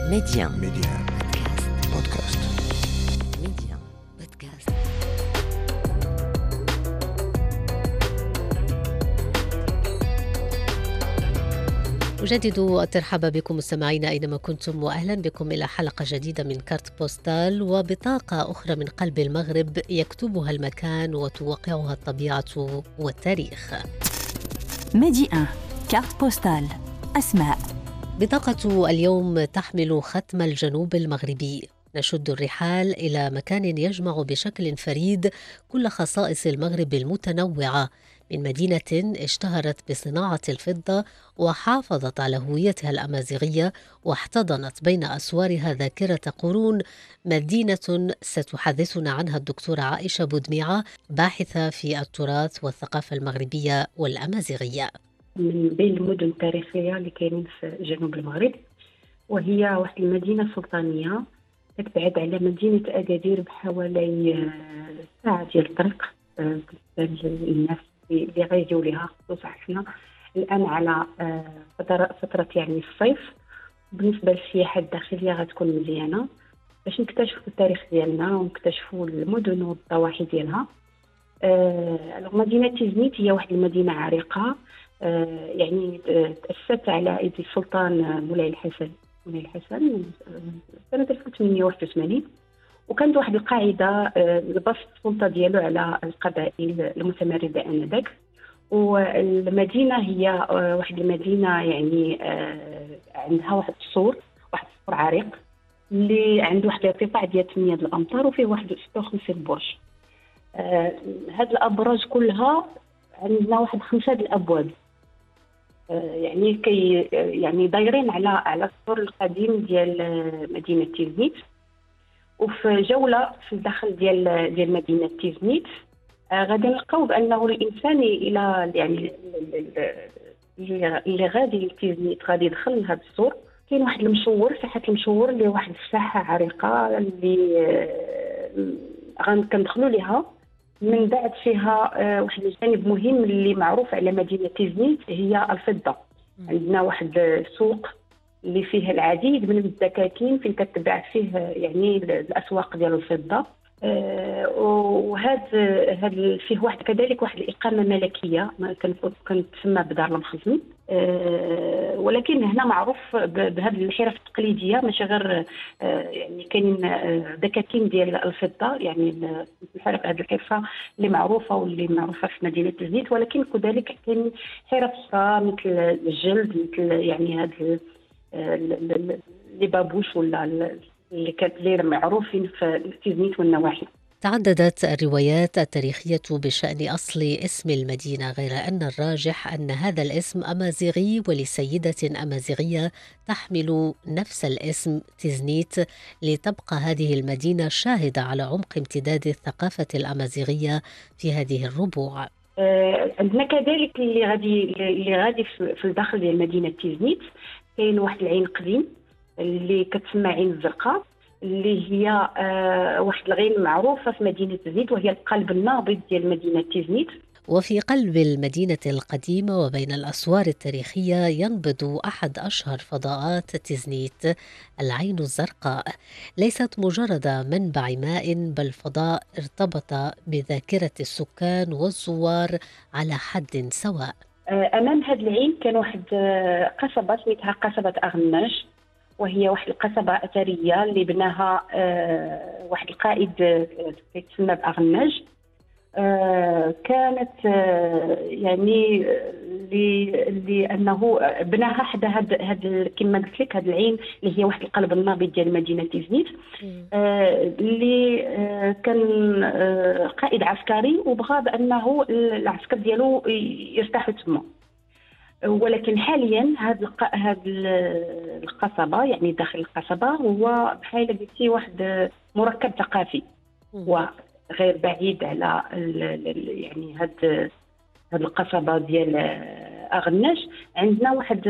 ميديان بودكاست. ميديان بودكاست. أجدد الترحاب بكم مستمعينا أينما كنتم، وأهلا بكم إلى حلقة جديدة من كارت بوستال، وبطاقة أخرى من قلب المغرب يكتبها المكان وتوقعها الطبيعة والتاريخ. ميديان كارت بوستال. أسماء. بطاقة اليوم تحمل ختم الجنوب المغربي. نشد الرحال إلى مكان يجمع بشكل فريد كل خصائص المغرب المتنوعة، من مدينة اشتهرت بصناعة الفضة وحافظت على هويتها الأمازيغية واحتضنت بين أسوارها ذاكرة قرون، مدينة ستحدثنا عنها الدكتورة عائشة بودميعة، باحثة في التراث والثقافة المغربية والأمازيغية. من بين المدن التاريخية اللي كاينين في جنوب المغرب، وهي واحد المدينة سلطانية تبعد على مدينة أكادير بحوالي ساعة ديال الطريق. بالنسبة للناس اللي غيجيو ليها، خصوصا حنا الآن على فترة يعني الصيف. بالنسبة للسياحة الداخلية غتكون مزيانة باش نكتشفوا التاريخ ديالنا ونكتشفوا المدن والضواحي ديالها. مدينة تيزنيت هي واحد المدينة عريقة، يعني تأسست على أيدي السلطان مولاي الحسن سنة 1881، وكانت واحد القاعدة لبسط السلطة ديالو على القبائل المتمردة آنذاك. والمدينة هي واحد المدينة يعني عندها واحد السور عريق اللي عنده واحد الارتفاع ديال 8 الأمتار وفيه واحد 56 برج. هاد الأبراج كلها عندنا واحد 5 الأبواب، يعني دايرين على السور القديم ديال مدينة تيزنيت. وفي جولة في الداخل ديال مدينة تيزنيت غادي نلقاو بأنه الإنسان إلى يعني اللي غادي لتيزنيت غادي يدخل لهذا السور. كاين واحد المشور، ساحة المشور، اللي واحد الساحة عريقة اللي كندخلوا ليها. من بعد فيها واحد الجانب مهم اللي معروف على مدينة تيزنيت هي الفضة. عندنا واحد السوق اللي فيه العديد من الدكاكين فين كتباع فيه يعني الأسواق ديال الفضة. وهذا فيه واحد كذلك واحد الإقامة ملكية كانت تسمى بدار المخزن. ولكن هنا معروف بهذه الحرف التقليدية، ماشي غير يعني كاين دكاكين ديال الفضة، يعني الحرف هذه الحرفة اللي معروفة في مدينة تيزنيت، ولكن كذلك كاين حرف أخرى مثل الجلد، مثل يعني هذا اللي بابوش ولا اللي كانت غير معروفين في تيزنيت والنواحي. تعددت الروايات التاريخية بشأن أصل اسم المدينة، غير أن الراجح أن هذا الاسم أمازيغي ولسيدة أمازيغية تحمل نفس الاسم تيزنيت، لتبقى هذه المدينة شاهدة على عمق امتداد الثقافة الأمازيغية في هذه الربوع. عندنا كذلك اللي غادي في الداخل ديال مدينة تيزنيت كاين واحد العين قديم اللي كتسمى عين الزرقاء، اللي هي واحد الغين معروفة في مدينة تيزنيت، وهي القلب النابض ديال مدينة تيزنيت. وفي قلب المدينة القديمة وبين الأسوار التاريخية ينبض أحد أشهر فضاءات تيزنيت، العين الزرقاء. ليست مجرد منبع ماء، بل فضاء ارتبط بذاكرة السكان والزوار على حد سواء. أمام هذا العين كان واحد قصبة سميتها قصبة أغناج، وهي واحد القصبة أثرية اللي بناها واحد القائد يتسمى بأغناج. كانت يعني لأنه بناها حدا هاد كما قلت لك هاد العين اللي هي واحد القلب النابض ديال مدينة تيزنيت، اللي كان قائد عسكري وبغى بأنه العسكر ديالو يرتاحوا تما. ولكن حاليا هاد القصبة، يعني داخل القصبة هو بحال قلتي واحد مركب ثقافي وغير بعيد على يعني هاد القصبة ديال أغناش. عندنا واحد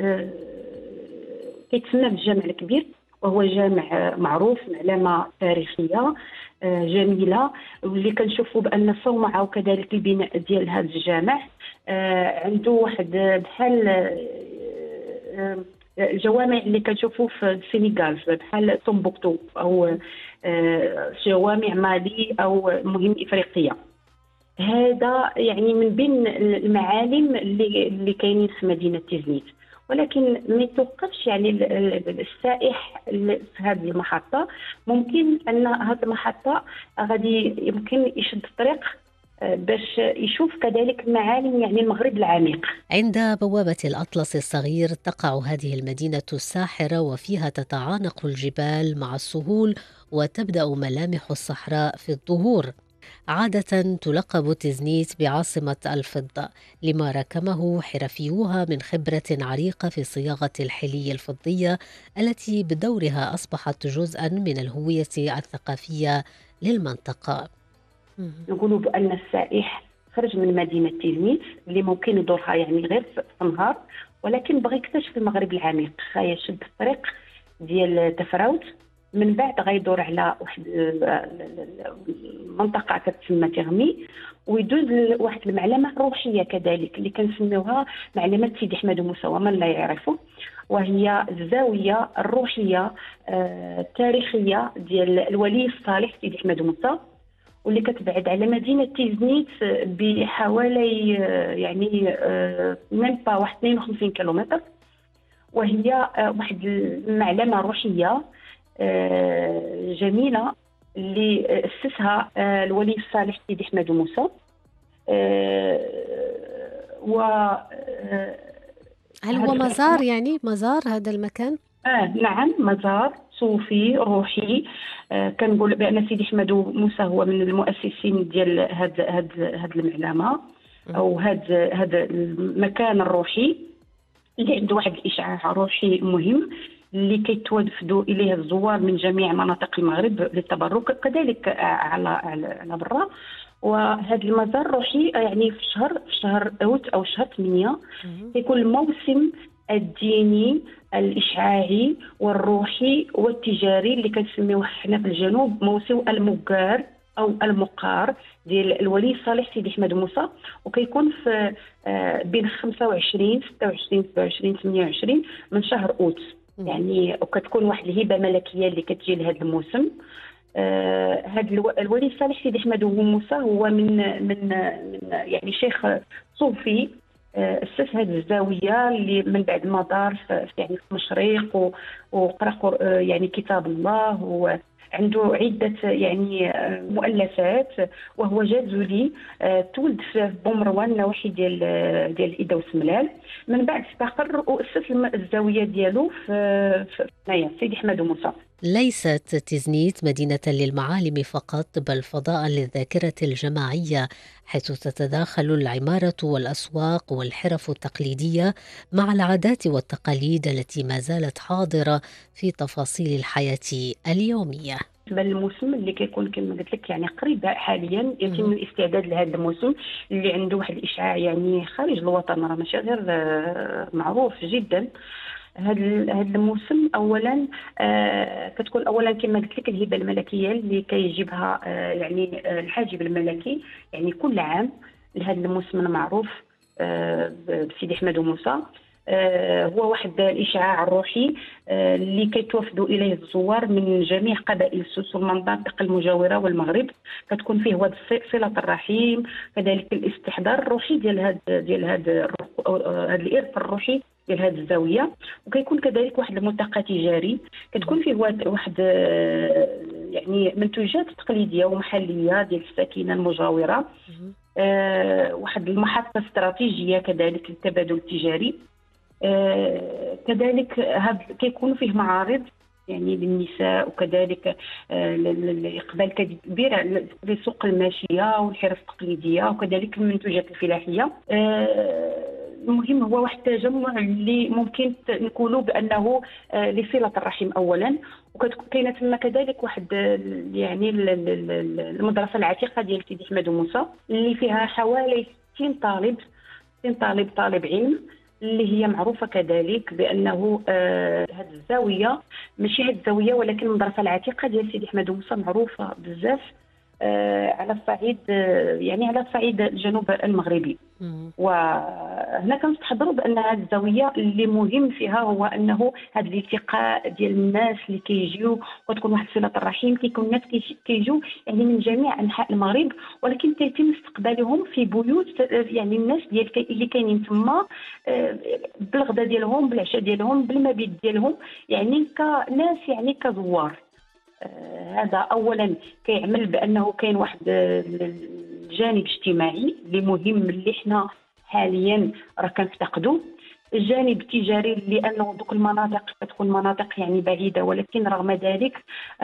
كيتسمى بالجامع الكبير، وهو جامع معروف، علامة تاريخية جميلة، واللي كنشوفوا بأن الصومعة وكذلك البناء ديال هذا الجامع عنده واحد بحال الجوامع اللي كنشوفوا في السنغال بحال تومبوكتو او جوامع مالي او مهم افريقيه. هذا يعني من بين المعالم اللي كاينين في مدينه تيزنيت. ولكن ما يتوقفش يعني السائح في هذه المحطه. ممكن ان هذه المحطه غادي يمكن يشد الطريق باش يشوف كذلك معالم يعني المغرب العميق. عند بوابة الأطلس الصغير تقع هذه المدينة الساحرة، وفيها تتعانق الجبال مع السهول وتبدأ ملامح الصحراء في الظهور. عادة تلقب تيزنيت بعاصمة الفضة لما ركمه حرفيوها من خبرة عريقة في صياغة الحلي الفضية التي بدورها أصبحت جزءا من الهوية الثقافية للمنطقة. نقولوا بأن السائح خرج من مدينة تيزنيت اللي ممكن يدورها يعني غير في النهار، ولكن بغى يكتشف المغرب العميق. غيشد الطريق ديال تفراوت، من بعد غيدور على واحد المنطقة كتسمى تغمي، ويدوز لواحد المعلمة روحية كذلك اللي كنسميوها معلمة سيدي أحمد موسى ومن لا يعرفه، وهي الزاوية الروحية التاريخية ديال الولي الصالح سيدي أحمد موسى، واللي كتبعد على مدينة تيزنيت بحوالي يعني من با واحد 52 كيلومتر. وهي واحد المعلمة روحية جميلة اللي أسسها الولي الصالح سيدي أحمد موسى. و هل هو مزار، يعني مزار هذا المكان؟ نعم، مزار صوفي روحي. كنقول بأن سيدي أحمد موسى هو من المؤسسين ديال هاد المعلمة أو هاد المكان الروحي اللي عنده واحد الإشعاع روحي مهم اللي كيتوافدوا إليه الزوار من جميع مناطق المغرب للتبرك، كذلك على برا. وهذا المزار الروحي يعني في شهر أوت أو شهر 8 يكون الموسم الديني الإشعاعي والروحي والتجاري اللي كنسميوه حنا في الجنوب موسم المقار أو المقار ديال الولي الصالح سيدي أحمد موسى، وكيكون في بين 25 26 27 28 من شهر أوت يعني. وكتكون واحد الهبة ملكية اللي كتجي لهذا الموسم. هذا الولي الصالح سيدي أحمد موسى هو من يعني شيخ صوفي أسس هذه الزاوية اللي من بعد ما دار يعني في المشرق وقرأ يعني كتاب الله، وعنده عدة يعني مؤلفات، وهو جازولي تولد في بومروان نواحي ديال إيدا وسملال. من بعد استقر وأسس الزاوية ديالو في سيدي أحمد موسى. ليست تيزنيت مدينة للمعالم فقط، بل فضاء للذاكرة الجماعية، حيث تتداخل العمارة والأسواق والحرف التقليدية مع العادات والتقاليد التي ما زالت حاضرة في تفاصيل الحياة اليومية. الموسم اللي كيكون كما قلت لك يعني قريب حاليا يتم الاستعداد لهذا الموسم اللي عنده واحد الاشعاع يعني خارج الوطن، راه ماشي غير معروف جدا. هذا الموسم اولا كتكون اولا كما قلت لك الهبه الملكيه اللي كيجيبها يعني الحاجب الملكي يعني كل عام لهذا الموسم المعروف بسيدي أحمد موسى. هو واحد الإشعاع الروحي اللي كيتوافدوا إليه الزوار من جميع قبائل السوس والمناطق المجاورة والمغرب. كتكون فيه هو صلة الرحيم، كذلك الاستحضار الروحي ديال هذا الإرث الروحي ديال هذه الزاوية. وكيكون كذلك واحد الملتقى تجاري كتكون فيه واحد يعني منتوجات تقليدية ومحلية ديال الساكنة المجاورة. واحد المحطة استراتيجية كذلك للتبادل التجاري. كذلك كيكون فيه معارض يعني للنساء، وكذلك الإقبال كبير لسوق الماشية والحرف التقليدية، وكذلك المنتوجات الفلاحية. المهم هو واحد التجمع اللي ممكن نقولوا بأنه لصلة الرحم أولا. وكاينه تما كذلك واحد يعني المدرسة العتيقة ديال سيدي أحمد موسى اللي فيها حوالي 60 طالب علم، اللي هي معروفة كذلك بأنه هذه الزاوية ماشي هذه الزاوية ولكن المدرسة العتيقة ديال سيدي أحمد موسى معروفة بزاف على الصعيد يعني على الصعيد الجنوب المغربي. وهنا كنستحضروا بان هذه الزاويه اللي مهم فيها هو انه هذا الالتقاء ديال الناس اللي كيجيو وتكون واحد صله الرحم. كيكون الناس كيجيو يعني من جميع انحاء المغرب، ولكن كيتم استقبالهم في بيوت يعني الناس اللي كاينين تما بالغدا ديالهم، بالعشاء ديالهم، بالمبيت ديالهم، يعني كناس يعني كزوار. هذا اولا كيعمل بانه كاين واحد الجانب اجتماعي اللي مهم اللي حنا حاليا راه كنفتقدوا. الجانب التجاري لانه دوك المناطق كتكون مناطق يعني بعيده، ولكن رغم ذلك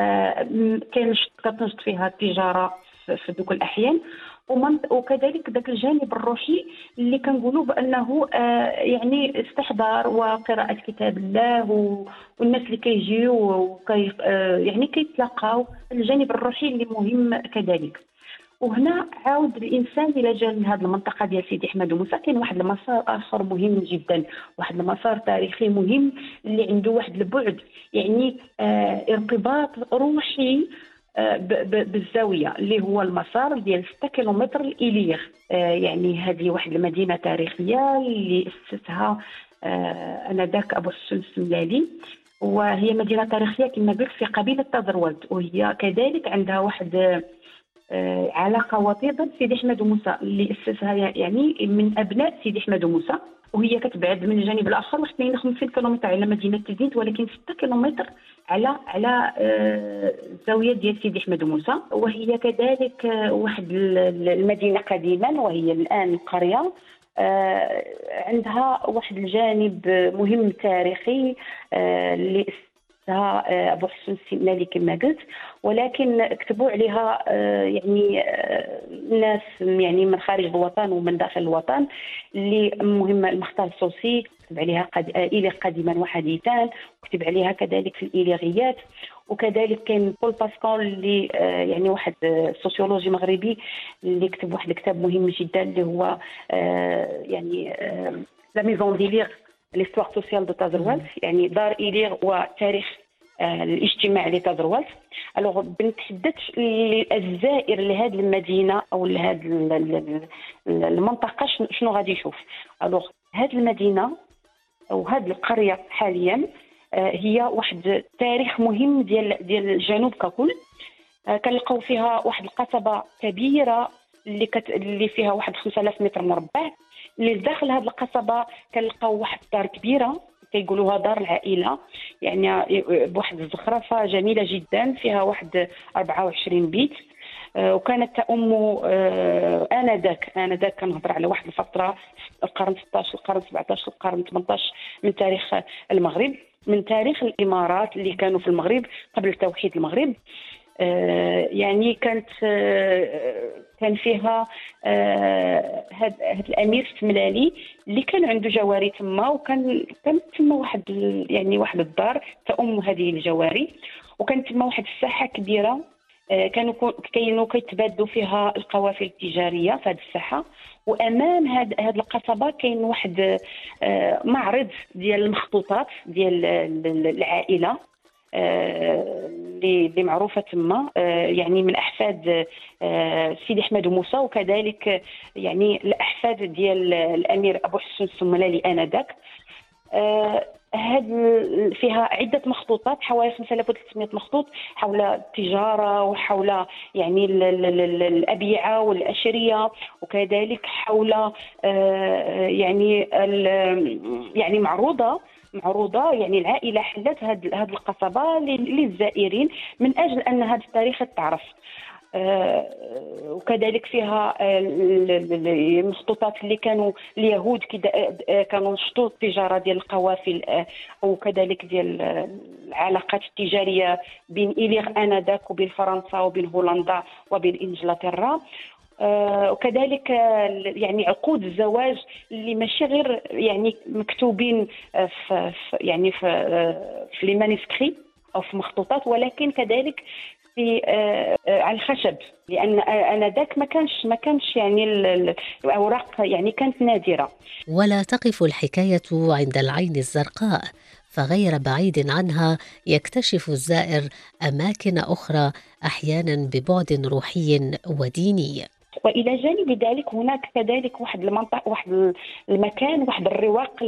كتنشط فيها التجاره في دوك الاحيان. وكذلك ذاك الجانب الروحي اللي كنقولوا بانه يعني استحضار وقراءه كتاب الله والناس اللي كيجيو يعني كيتلاقاو، الجانب الروحي اللي مهم كذلك. وهنا عاود الانسان الى جا لهذه المنطقه ديال سيدي احمد وموسى كاين واحد المسار اخر مهم جدا، واحد المسار تاريخي مهم اللي عنده واحد البعد يعني ارتباط روحي بالزاويه، اللي هو المسار ديال 6 كيلومتر الإليغ. يعني هذه واحد المدينه تاريخيه اللي اسسها انذاك ابو حسن السملالي، وهي مدينه تاريخيه كما قلت في قبيله تازروالت، وهي كذلك عندها واحد علاقه وطيده بسيدي احمد وموسى اللي اسسها يعني من ابناء سيدي احمد وموسى. وهي كتبعد من الجانب الاخر واحد 52 كيلومتر على مدينه تزيد، ولكن 6 كيلومتر على الزاويه ديال سيدي احمد وموسى. وهي كذلك واحد المدينه قديما، وهي الان قريه عندها واحد الجانب مهم تاريخي اللي ابو حسن السملالي كما قلت، ولكن كتبوا عليها يعني ناس يعني من خارج الوطن ومن داخل الوطن، اللي مهمه المختار السوسي كتب عليها إليغ قديما وحديثا، وكتب عليها كذلك في الإليغيات. وكذلك كاين بول باسكال اللي يعني واحد سوسيولوجي مغربي اللي كتب واحد الكتاب مهم جدا اللي هو يعني لا ميزون ديليغ ليستوار سوسيال دو تازروالت، يعني دار إليغ وتاريخ الاجتماع لتازروالت. الوغ بنتحدث الزائر لهذه المدينه او لهذه المنطقه شنو غادي يشوف. الوغ هذه المدينه او هذه القريه حاليا هي واحد تاريخ مهم ديال الجنوب ككل. كنلقاو فيها واحد القصبه كبيره اللي فيها واحد 5000 متر مربع. اللي داخل هذه القصبه كنلقاو واحد الدار كبيره كيقولوها دار العائله، يعني بواحد الزخرفه جميله جدا، فيها واحد 24 بيت. وكانت تأم آنذاك كنهضر على واحد الفتره القرن 16 القرن 17 القرن 18 من تاريخ المغرب، من تاريخ الامارات اللي كانوا في المغرب قبل توحيد المغرب. يعني كان فيها هذا الامير السملالي اللي كان عنده جواري تما، وكان تما واحد يعني واحد الدار تأم هذه الجواري، وكانت تما واحد الساحه كبيره كانوا كيتبادلوا فيها القوافل التجاريه في هذه الساحه. وامام هذه القصبه كاين واحد معرض ديال المخطوطات ديال العائله اللي معروفه تما، يعني من احفاد سيدي احمد وموسى، وكذلك يعني الاحفاد ديال الامير ابو حسن السملالي انذاك. فيها عده مخطوطات، حوالي 5300 مخطوط حول التجاره وحول يعني الابيعه والاشريه، وكذلك حول يعني معروضه يعني العائله حلت هذه القصبه للزائرين من اجل ان هذا التاريخ يتعرف. وكذلك فيها المخطوطات اللي كانوا اليهود كانوا نشطوا التجاره ديال القوافل، وكذلك ديال العلاقات التجاريه بين إليغ آنذاك وبين فرنسا وبين هولندا وبين انجلترا. وكذلك يعني عقود الزواج اللي ماشي غير يعني مكتوبين في لي مانيسكري او في مخطوطات، ولكن كذلك في على الخشب، لان انذاك ما كانش يعني الاوراق يعني كانت نادره. ولا تقف الحكايه عند العين الزرقاء، فغير بعيد عنها يكتشف الزائر أماكن أخرى أحيانا ببعد روحي وديني. والى جانب ذلك هناك كذلك واحد المنطقه، واحد المكان، واحد الرواق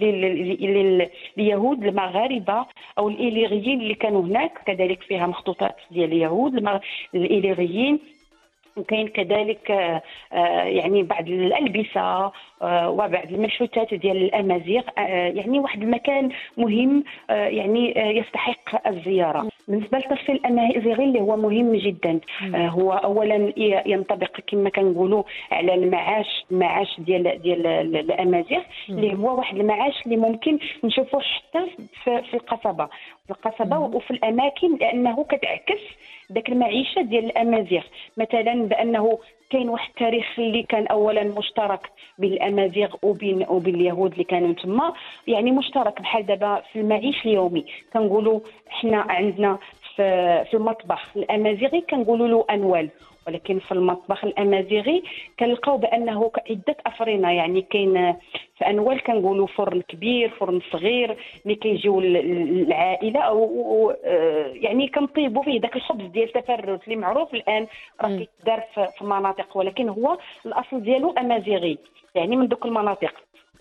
لليهود المغاربه او الإيليريين اللي كانوا هناك، كذلك فيها مخطوطات ديال اليهود الإيليريين. وكاين كذلك يعني بعض الألبسة وبعض المنحوتات ديال الأمازيغ، يعني واحد المكان مهم يعني يستحق الزيارة. بالنسبة للتصفية الأمازيغي اللي هو مهم جدا، هو أولا ينطبق كما كنقولوا على المعاش ديال الأمازيغ، اللي هو واحد المعاش اللي ممكن نشوفوه حتى في القصبة وفي الأماكن، لأنه كتعكس ذاك المعيشه ديال الامازيغ. مثلا بانه كاين واحد التاريخ اللي كان اولا مشترك بين الامازيغ وبين اليهود اللي كانوا تما، يعني مشترك بحال دابا في المعيش اليومي. كنقولوا احنا عندنا في المطبخ الامازيغي كنقولوا له انوال، ولكن في المطبخ الامازيغي كنلقاو بانه عده افرنه. يعني كاين في انوال كنقولوا فرن كبير، فرن صغير، اللي كيجيو العائله او يعني كنطيبوا فيه داك الخبز ديال تفرد اللي معروف الان راه كيتدار في مناطق، ولكن هو الاصل ديالو امازيغي، يعني من دوك المناطق.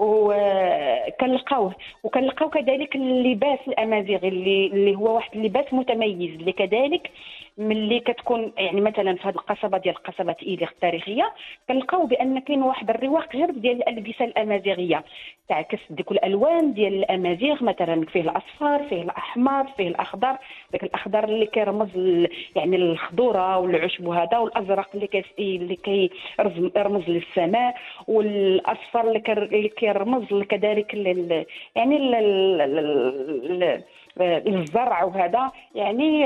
وكنلقاو كذلك اللباس الامازيغي اللي هو واحد اللباس متميز، اللي كذلك ملي كتكون يعني مثلا في هذه القصبه ديال قصبه إيليغ التاريخيه كنلقاو بان كاين واحد الرواق جرب ديال الالبسه الامازيغيه تعكس ديك الالوان ديال الامازيغ. مثلا فيه الاصفر، فيه الاحمر، فيه الاخضر، داك الاخضر اللي كيرمز يعني الخضوره والعشب وهذا، والازرق اللي كيرمز للسماء، والاصفر اللي كيرمز كذلك يعني الزرع وهذا. يعني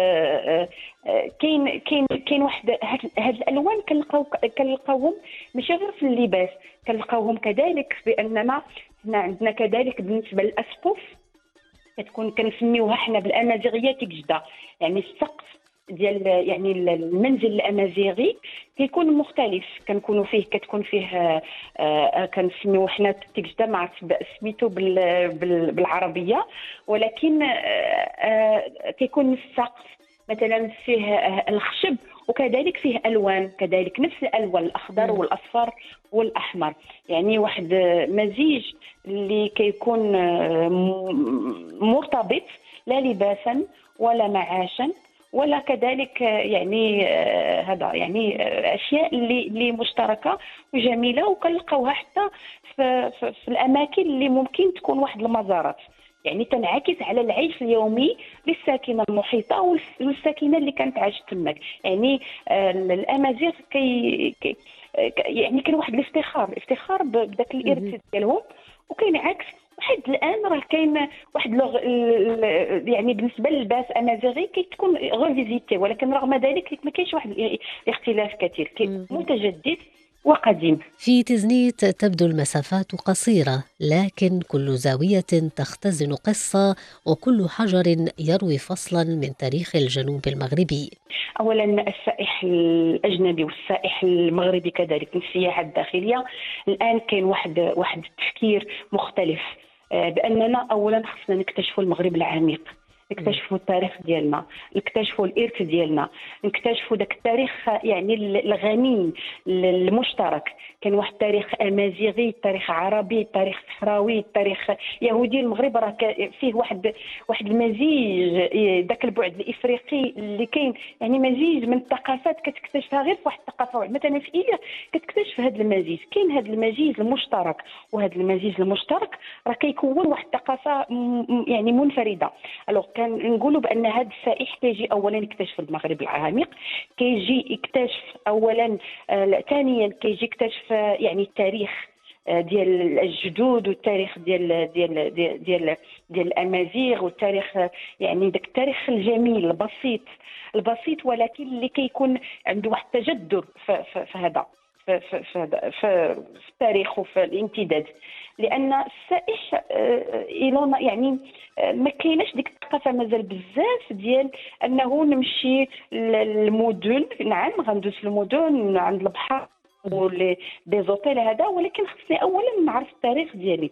كاين واحد هاد الالوان كنلقاوهم ماشي غير في اللباس، كنلقاوهم كذلك باننا هنا عندنا كذلك بالنسبه للاسقف كتكون كنسميوها حنا بالامازيغيه تيكجدا. يعني السقف ديال يعني المنزل الامازيغي كيكون مختلف، كتكون فيه كنسميوه حنا تيكجدا، ما عرفت سميتو بالعربيه، ولكن كيكون السقف مثلا فيه الخشب وكذلك فيه الوان، كذلك نفس الالوان الاخضر والاصفر والاحمر. يعني واحد مزيج اللي كيكون مرتبط لا لباسا ولا معاشا ولا كذلك يعني هذا يعني اشياء اللي مشتركه وجميله، وكنلقاوها حتى في الاماكن اللي ممكن تكون واحد المزارات، يعني تنعكس على العيش اليومي للساكنه المحيطه والساكنه اللي كانت عايشه تماك. يعني الامازيغ يعني كان واحد الافتخار بداك الارث ديالهم، وكاين عكس واحد الان راه كاين واحد يعني بالنسبه للباس امازيغي كتكون غوفيزيتي، ولكن رغم ذلك ما كاينش واحد الاختلاف كثير، متجدد وقديم. في تزنيت تبدو المسافات قصيرة، لكن كل زاوية تختزن قصة وكل حجر يروي فصلا من تاريخ الجنوب المغربي. اولا السائح الاجنبي والسائح المغربي كذلك من السياحه الداخليه الان كاين واحد التفكير مختلف، باننا اولا خصنا نكتشفوا المغرب العميق، نكتشفوا التاريخ ديالنا، نكتشفوا الارث ديالنا، نكتشفوا داك التاريخ يعني الغني المشترك. كان واحد التاريخ امازيغي، تاريخ عربي، تاريخ صحراوي، تاريخ يهودي. المغرب راه فيه واحد المزيج، داك البعد الافريقي اللي كاين، يعني مزيج من الثقافات كتكتشفها غير في واحد الثقافه. مثلا في إيليا كتكتشف هذا المزيج، كاين هذا المزيج المشترك، وهذا المزيج المشترك راه كيكون واحد الثقافه يعني منفرده. الوغ كان نقولوا بان هذا السائح كيجي اولا يكتشف المغرب العميق، كيجي يكتشف اولا ثانيا كيجي يكتشف يعني التاريخ ديال الجدود، والتاريخ ديال الامازيغ، والتاريخ يعني داك التاريخ الجميل البسيط ولكن اللي كيكون عنده واحد التجذر في هذا في التاريخ وفي الامتداد. لان السائح يعني ما كايناش ديك الثقافه مازال بزاف ديال انه نمشي للمدن. نعم غندوز المدن عند البحر ولي ديزوتيل هذا، ولكن خصني اولا نعرف التاريخ ديالي.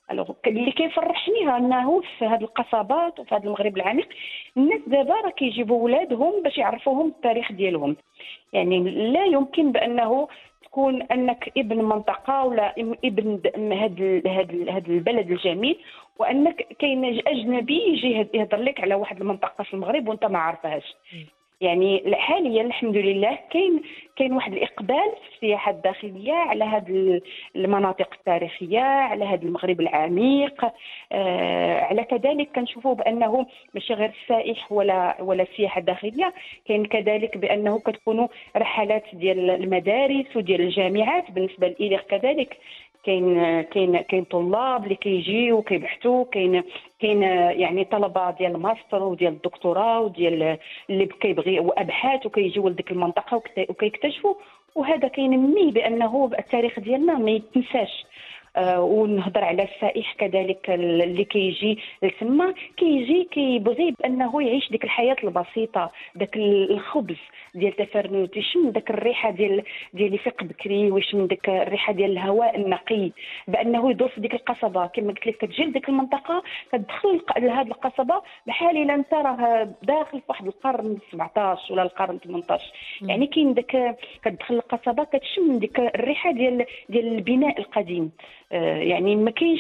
اللي كيفرحني انه في هذه القصبات وفي هذا المغرب العميق الناس دابا راه كيجيبوا ولادهم باش يعرفوهم التاريخ ديالهم. يعني لا يمكن بانه تكون انك ابن منطقه ولا ابن هذا البلد الجميل، وانك كاين اجنبي يجي يهضر لك على واحد المنطقه في المغرب وانت ما عارفهاش. يعني حاليا الحمد لله كاين واحد الاقبال في السياحه الداخليه على هذه المناطق التاريخيه، على هذا المغرب العميق. على كذلك كنشوفوا بانه ماشي غير السائح ولا السياحه الداخليه، كاين كذلك بانه كتكونوا رحلات ديال المدارس وديال الجامعات. بالنسبه للإليغ كذلك كاين طلاب اللي كيجيو وكيبحثوا، كاين يعني طلبه ديال الماستر وديال الدكتوراه وديال اللي كيبغي وابحاث وكيجيو لديك المنطقه وكيكتشفوا. وهذا كينمي بانه التاريخ ديالنا ما يتنساش. ونهضر على السائح كذلك اللي كيجي لتما كيبغي بانه يعيش ديك الحياه البسيطه، داك الخبز ديال تفرنوت، يشم داك الريحه ديال يفيق بكري، ويشم داك الريحه ديال الهواء النقي، بانه يدور في ديك القصبه. كما قلت لك كتجي لديك المنطقه كتدخل لهذه القصبه بحال الا انت راه داخل في واحد القرن 17 ولا القرن 18. يعني كاين داك كتدخل القصبه كتشم ديك الريحه ديال البناء القديم. يعني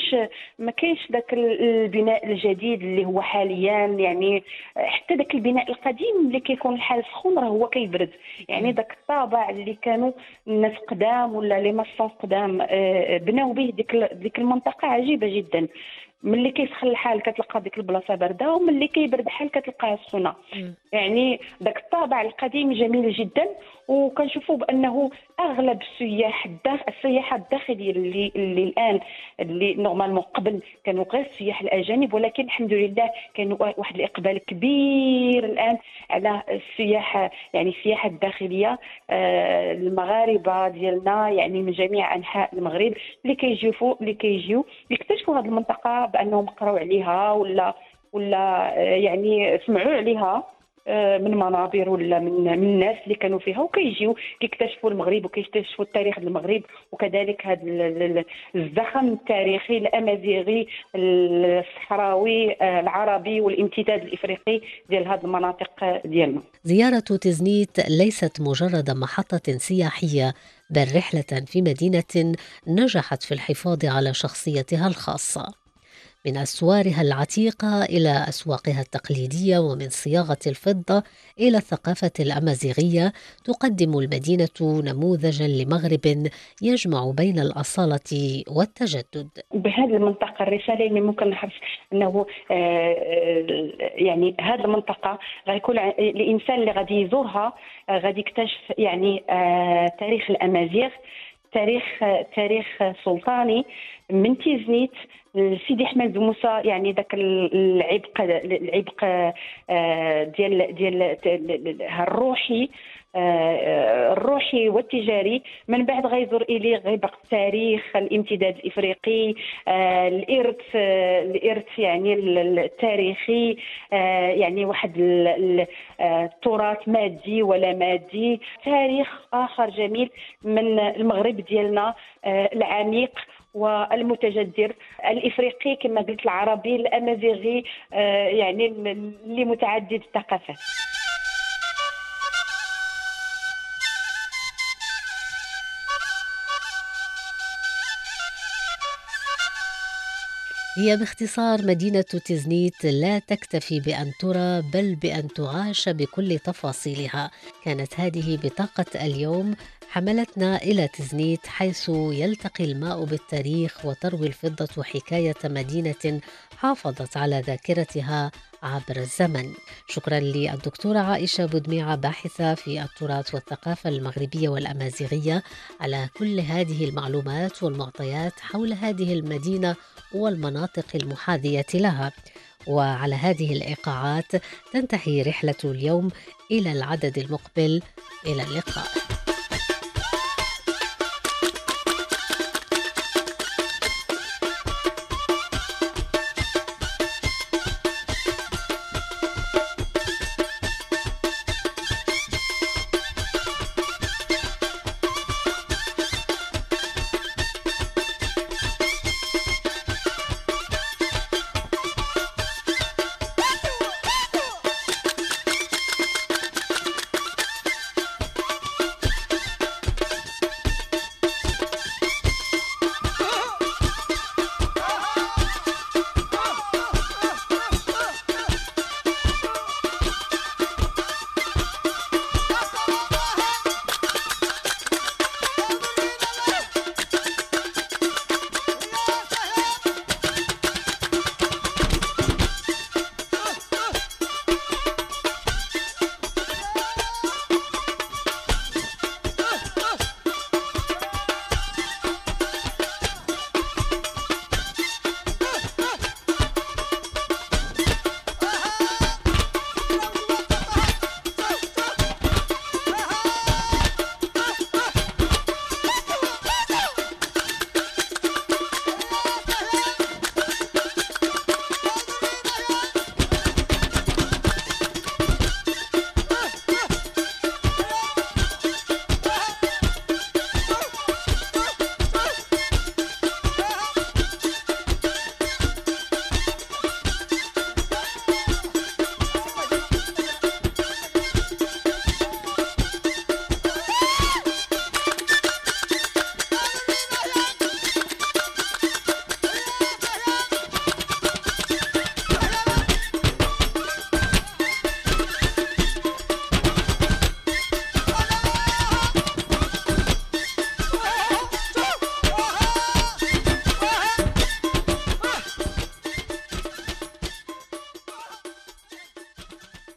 ما كاينش داك البناء الجديد اللي هو حاليا. يعني حتى داك البناء القديم اللي كيكون الحال سخون راه هو كيبرد. يعني داك الطابع اللي كانوا الناس قدام ولا لي مصان قدام بناو به ديك المنطقه عجيبه جدا. ملي كيسخن الحال كتلقى ديك البلاصه بارده، وملي كيبرد الحال كتلقاها سخونه. يعني داك الطابع القديم جميل جدا. وكنشوفوا بانه اغلب السياحه الداخليه اللي الان اللي نورمالمون قبل كانوا غير السياح الاجانب، ولكن الحمد لله كان واحد الاقبال كبير الان على السياحه، يعني السياحه الداخليه. المغاربه ديالنا يعني من جميع انحاء المغرب اللي كيجيو يكتشفوا هذه المنطقه بانهم قراو عليها ولا يعني سمعوا عليها من منابر ولا من الناس اللي كانوا فيها، وكيجيو كيكتشفوا المغرب وكيكتشفوا التاريخ ديال المغرب، وكذلك هذا الزخم التاريخي الامازيغي الصحراوي العربي والامتداد الافريقي ديال هذه المناطق ديالنا. زيارة تزنيت ليست مجرد محطة سياحية، بل رحلة في مدينة نجحت في الحفاظ على شخصيتها الخاصة. من أسوارها العتيقة إلى أسواقها التقليدية، ومن صياغة الفضة إلى الثقافة الأمازيغية، تقدم المدينة نموذجا لمغرب يجمع بين الأصالة والتجدد. بهذه المنطقة الرسالة اللي ممكن نحرص أنه يعني هذه المنطقة غيكون الإنسان اللي غادي يزورها غادي يكتشف يعني تاريخ الأمازيغ، تاريخ سلطاني من تيزنيت سيدي احمد موسى. يعني ذاك العبق ديال الروحي والتجاري. من بعد غيزور إليه غيبق التاريخ، الامتداد الإفريقي، الإرث يعني التاريخي، يعني واحد التراث مادي ولا مادي، تاريخ آخر جميل من المغرب ديالنا العميق والمتجذر الإفريقي كما قلت، العربي الأمازيغي، يعني اللي متعدد الثقافات. هي باختصار مدينة تزنيت لا تكتفي بأن ترى، بل بأن تعاش بكل تفاصيلها. كانت هذه بطاقة اليوم، حملتنا إلى تزنيت، حيث يلتقي الماء بالتاريخ وتروي الفضة حكاية مدينة حافظت على ذاكرتها عبر الزمن. شكرا للدكتورة عائشة بودميعة، باحثة في التراث والثقافة المغربية والأمازيغية، على كل هذه المعلومات والمعطيات حول هذه المدينة والمناطق المحاذية لها. وعلى هذه الإيقاعات تنتهي رحلة اليوم، إلى العدد المقبل، إلى اللقاء.